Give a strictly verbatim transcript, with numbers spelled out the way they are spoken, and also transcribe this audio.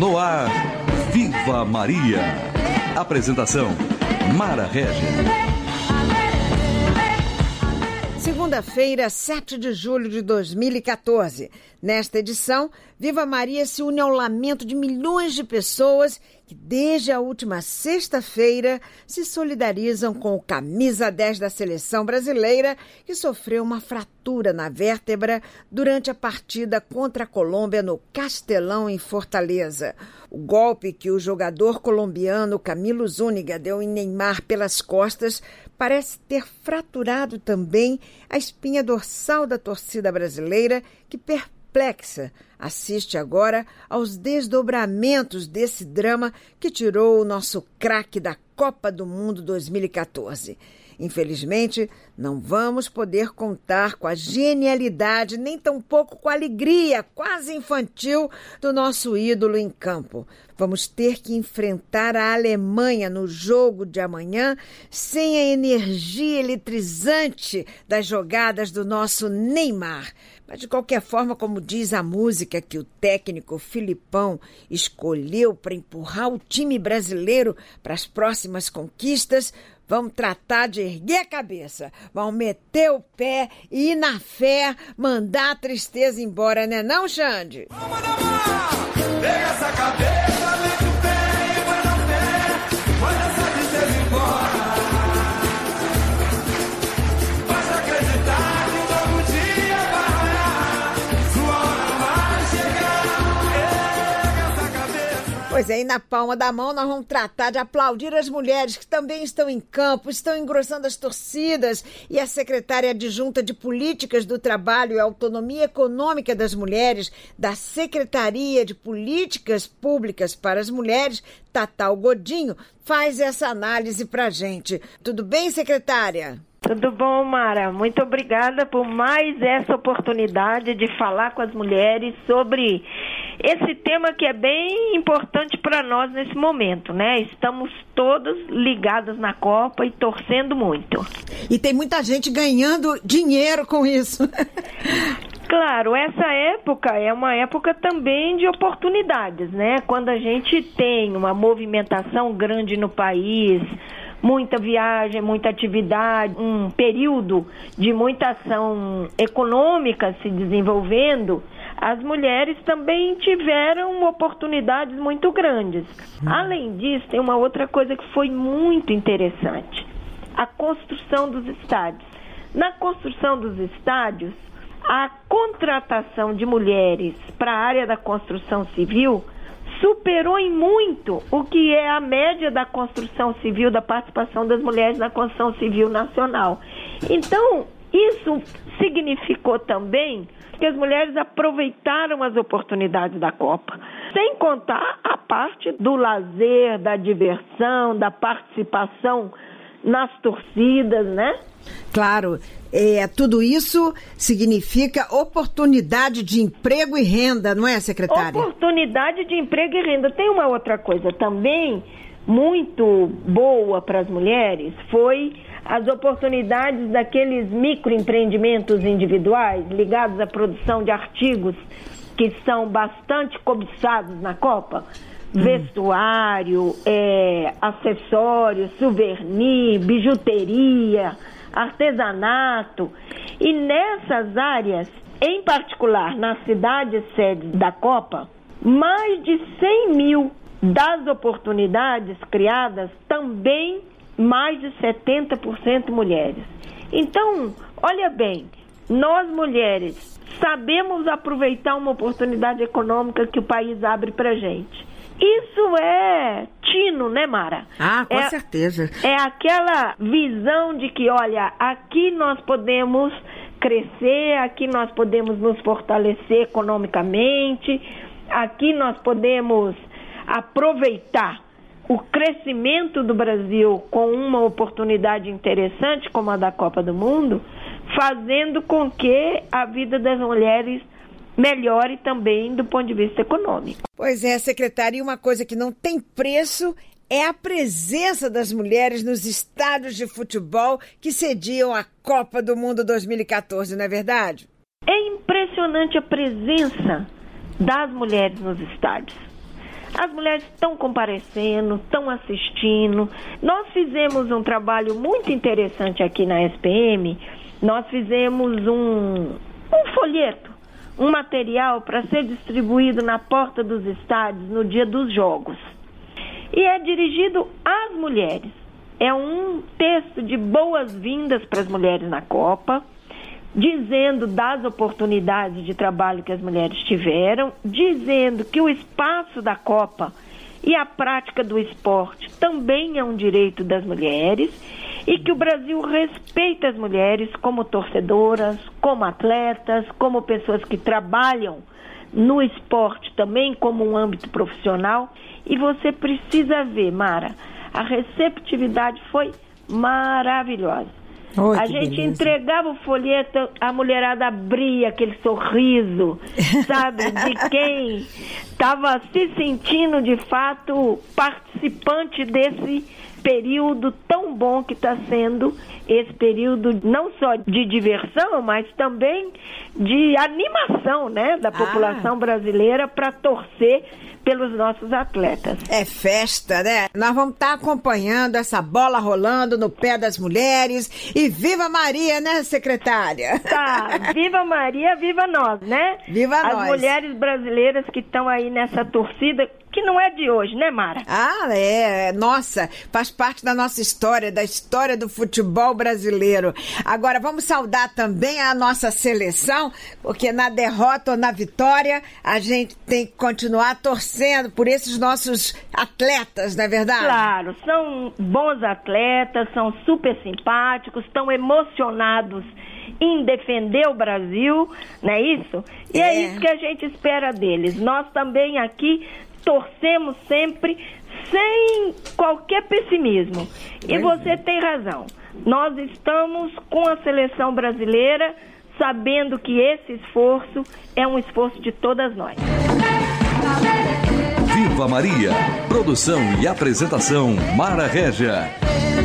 No ar, Viva Maria. Apresentação, Mara Regis. Segunda-feira, sete de julho de dois mil e quatorze. Nesta edição, Viva Maria se une ao lamento de milhões de pessoas que, desde a última sexta-feira, se solidarizam com o camisa dez da seleção brasileira, que sofreu uma fratura na vértebra durante a partida contra a Colômbia no Castelão, em Fortaleza. O golpe que o jogador colombiano Camilo Zúñiga deu em Neymar pelas costas parece ter fraturado também a espinha dorsal da torcida brasileira, que perplexa assiste agora aos desdobramentos desse drama que tirou o nosso craque da Copa do Mundo dois mil e quatorze. Infelizmente, não vamos poder contar com a genialidade, nem tampouco com a alegria quase infantil do nosso ídolo em campo. Vamos ter que enfrentar a Alemanha no jogo de amanhã sem a energia eletrizante das jogadas do nosso Neymar. Mas, de qualquer forma, como diz a música que o técnico Filipão escolheu para empurrar o time brasileiro para as próximas conquistas, vamos tratar de erguer a cabeça, vamos meter o pé e ir na fé, mandar a tristeza embora, né não, Xande? Vamos na mão! Pega essa cabeça, mete o pé e vai na fé, manda essa tristeza embora. Basta acreditar que um novo dia vai raiar, sua hora vai chegar. Pega essa cabeça. Pois é, e na palma da mão nós vamos tratar de aplaudir as mulheres que também estão em campo, estão engrossando as torcidas, e a secretária adjunta de Políticas do Trabalho e Autonomia Econômica das Mulheres da Secretaria de Políticas Públicas para as Mulheres, Tatal Godinho, faz essa análise pra gente. Tudo bem, secretária? Tudo bom, Mara? Muito obrigada por mais essa oportunidade de falar com as mulheres sobre esse tema que é bem importante para nós nesse momento, né? Estamos todos ligados na Copa e torcendo muito. E tem muita gente ganhando dinheiro com isso. Claro, essa época é uma época também de oportunidades, né? Quando a gente tem uma movimentação grande no país, muita viagem, muita atividade, um período de muita ação econômica se desenvolvendo, as mulheres também tiveram oportunidades muito grandes. Hum. Além disso, tem uma outra coisa que foi muito interessante: a construção dos estádios. Na construção dos estádios, a contratação de mulheres para a área da construção civil superou em muito o que é a média da construção civil, da participação das mulheres na construção civil nacional. Então, isso significou também que as mulheres aproveitaram as oportunidades da Copa, sem contar a parte do lazer, da diversão, da participação nas torcidas, né? Claro, é, tudo isso significa oportunidade de emprego e renda, não é, secretária? Oportunidade de emprego e renda. Tem uma outra coisa também muito boa para as mulheres, foi as oportunidades daqueles microempreendimentos individuais ligados à produção de artigos que são bastante cobiçados na Copa. Hum. Vestuário, é, acessórios, souvenir, bijuteria, artesanato. E nessas áreas, em particular nas cidades sedes da Copa, mais de cem mil das oportunidades criadas, também mais de setenta por cento mulheres. Então, olha bem, nós mulheres sabemos aproveitar uma oportunidade econômica que o país abre pra gente. Isso é tino, né, Mara? Ah, com é, certeza. É aquela visão de que, olha, aqui nós podemos crescer, aqui nós podemos nos fortalecer economicamente, aqui nós podemos aproveitar o crescimento do Brasil com uma oportunidade interessante como a da Copa do Mundo, fazendo com que a vida das mulheres melhore também do ponto de vista econômico. Pois é, secretária, e uma coisa que não tem preço é a presença das mulheres nos estádios de futebol que sediam a Copa do Mundo dois mil e quatorze, não é verdade? É impressionante a presença das mulheres nos estádios. As mulheres estão comparecendo, estão assistindo. Nós fizemos um trabalho muito interessante aqui na S P M. Nós fizemos um, um folheto, um material para ser distribuído na porta dos estádios no dia dos jogos. E é dirigido às mulheres. É um texto de boas-vindas para as mulheres na Copa, dizendo das oportunidades de trabalho que as mulheres tiveram, dizendo que o espaço da Copa e a prática do esporte também é um direito das mulheres e que o Brasil respeita as mulheres como torcedoras, como atletas, como pessoas que trabalham no esporte também como um âmbito profissional. E você precisa ver, Mara, a receptividade foi maravilhosa. Oh, a gente beleza. Entregava o folheto, a mulherada abria aquele sorriso, sabe, de quem estava se sentindo de fato participante desse período tão bom que está sendo esse período não só de diversão, mas também de animação, né, da população ah. brasileira para torcer pelos nossos atletas. É festa, né? Nós vamos estar acompanhando essa bola rolando no pé das mulheres e viva Maria, né, secretária? Tá, viva Maria, viva nós, né? Viva As nós. As mulheres brasileiras que estão aí nessa torcida, que não é de hoje, né, Mara? Ah, é. Nossa, faz parte da nossa história, da história do futebol brasileiro. Agora, vamos saudar também a nossa seleção, porque na derrota ou na vitória, a gente tem que continuar torcendo por esses nossos atletas, não é verdade? Claro, são bons atletas, são super simpáticos, estão emocionados em defender o Brasil, não é isso? E é, é isso que a gente espera deles. Nós também aqui torcemos sempre sem qualquer pessimismo. E você tem razão. Nós estamos com a seleção brasileira sabendo que esse esforço é um esforço de todas nós. Viva Maria! Produção e apresentação Mara Régia.